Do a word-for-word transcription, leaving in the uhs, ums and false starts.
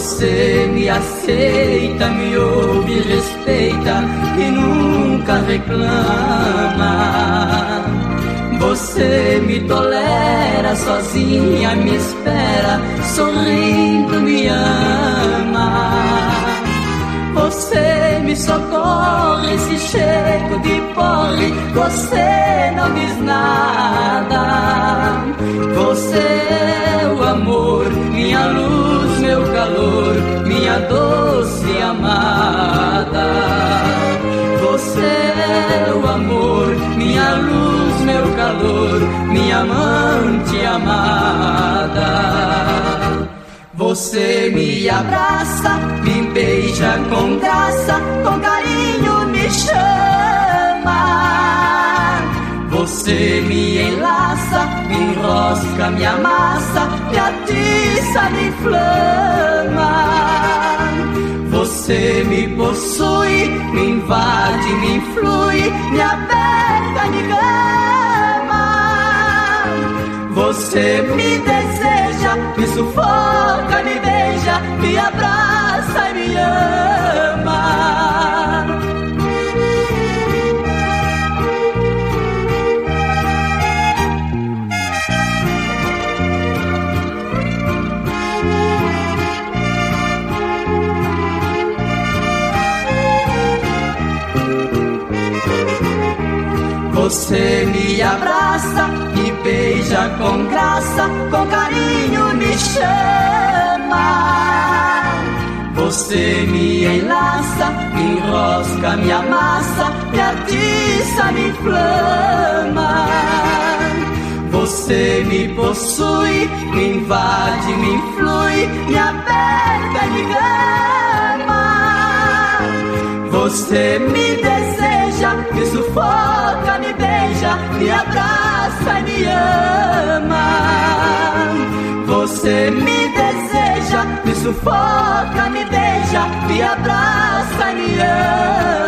Você me aceita, me ouve, respeita e nunca reclama. Você me tolera sozinha, me espera, sorrindo me ama. Você me socorre se chego de porre, você não diz nada. Você é o amor, minha luz, meu calor, minha doce amada. Você é o amor, minha luz, meu calor, minha amante amada. Você me abraça, me beija com graça, com carinho me chama. Você me enlaça, me enrosca, me amassa, me atiça, me inflama. Você me possui, me invade, me influi, me aperta, me gama. Você me deseja, me sufoca, me beija, me abraça e me ama. Você me abraça, me beija com graça, com carinho me chama. Você me enlaça, me enrosca, me amassa, me atiça, me inflama. Você me possui, me invade, me influi, me aperta e me gama. Você me deseja, me sufoca, me beija, me abraça e me ama. Você me deseja, me sufoca, me beija, me abraça e me ama.